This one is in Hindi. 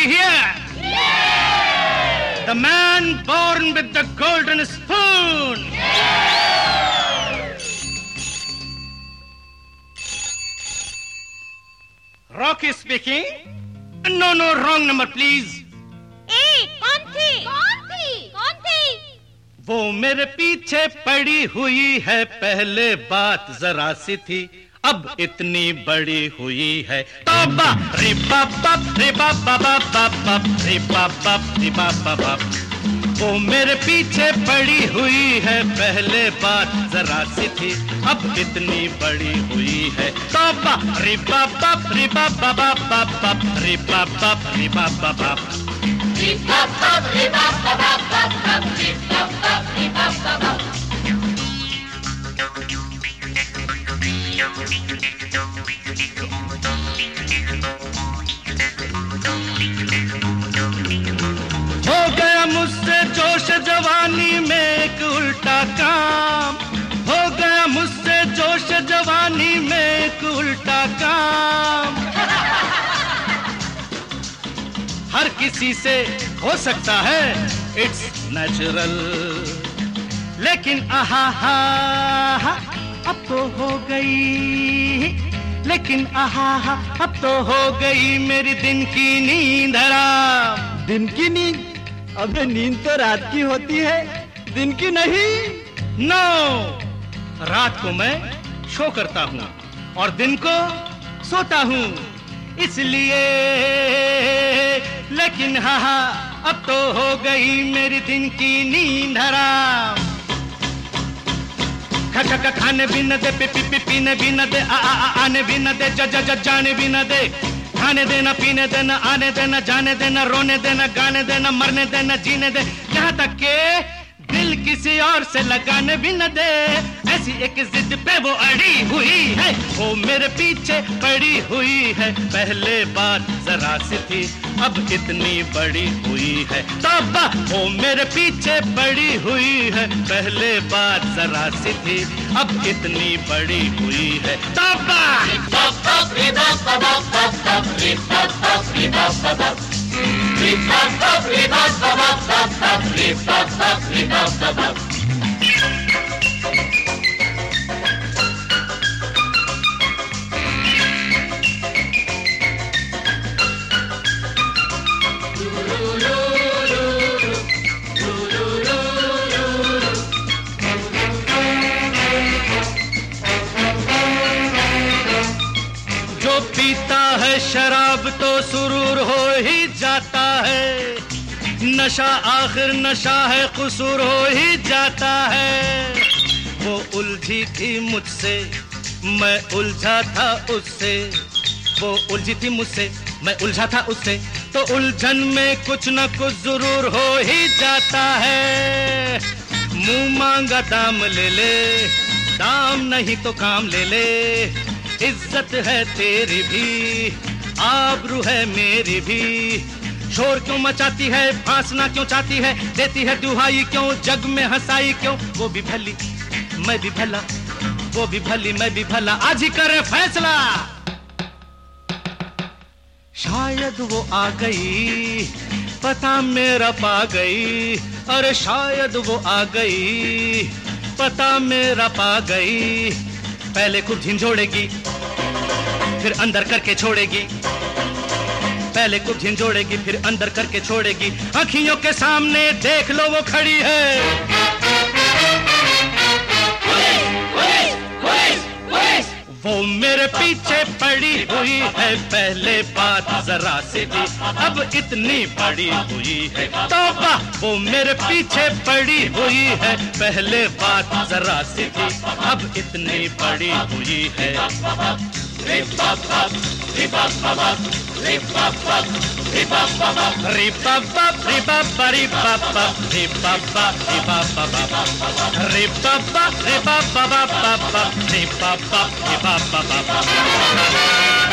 here? The man born with the golden spoon. Rocky speaking. No, wrong number, please. कौन थी? वो मेरे पीछे पड़ी हुई है, पहले बात जरा सी थी, अब इतनी बड़ी हुई है। तौबा रे बाबा रे बाबा बाबा रे बाबा रे बाबा। वो मेरे पीछे पड़ी हुई है, पहले बात जरा सी थी, अब इतनी बड़ी हुई है। तौबा रे बाबा रे बाबा बाबा रे बाबा रे बाबा। हो गया मुझसे जोश जवानी में एक उल्टा काम, हो गया मुझसे जोश जवानी में एक उल्टा काम। हर किसी से हो सकता है, इट्स नेचुरल, लेकिन आहा हा अब तो हो गई, लेकिन आहा हा अब तो हो गई मेरी दिन की नींद हराम। दिन की नींद? अबे नींद तो रात की होती है, दिन की नहीं। नो, रात को मैं शो करता हूँ और दिन को सोता हूँ, इसलिए। लेकिन हाँ अब तो हो गई मेरी दिन की नींद हराम। खाने भी न दे, पीने भी न दे, आने भी न दे, जाने भी न दे। खाने देना, पीने देना, आने देना, जाने देना, रोने देना, गाने देना, मरने देना, जीने दे, यहाँ तक के दिल किसी और से लगाने भी न दे। ऐसी एक जिद पे वो अड़ी हुई है, वो मेरे पीछे पड़ी हुई है, पहले बात जरा सी थी, अब इतनी बड़ी हुई है। तौबा, वो मेरे पीछे पड़ी हुई है, पहले बात जरा सी थी, अब इतनी बड़ी हुई है। तौबा। जो पीता है शराब तो सुरूर हो ही जाता है, नशा आखिर नशा है, कसूर हो ही जाता है। वो उलझी थी मुझसे, मैं उलझा था उससे, वो उलझी थी मुझसे, मैं उलझा था उससे, तो उलझन में कुछ न कुछ जरूर हो ही जाता है। मुंह मांगा दाम ले ले, दाम नहीं तो काम ले ले, इज्जत है तेरी भी, आबरू है मेरी भी। शोर क्यों मचाती है, फांसना क्यों चाहती है, देती है दुहाई क्यों, जग में हंसाई क्यों। वो भी भली मैं भी भला, वो भी भली मैं भी भला, आज ही करे फैसला। शायद वो आ गई, पता मेरा पा गई, अरे शायद वो आ गई, पता मेरा पा गई। पहले खूब झिंझोड़ेगी, फिर अंदर करके छोड़ेगी, पहले खूब झिंझोड़ेगी, फिर अंदर करके छोड़ेगी। आँखियों के सामने देख लो वो खड़ी है, वो मेरे पीछे पड़ी हुई है, पहले बात जरा सी थी, अब इतनी बड़ी हुई है। तौबा, वो मेरे पीछे पड़ी हुई है, पहले बात जरा सी थी, अब इतनी बड़ी हुई है। रे बाबा रे बाबा रे बाबा रे बाबा रे बाबा रे बाबा रे बाबा रे बाबा रे बाबा रे बाबा रे बाबा रे बाबा रे बाबा रे बाबा।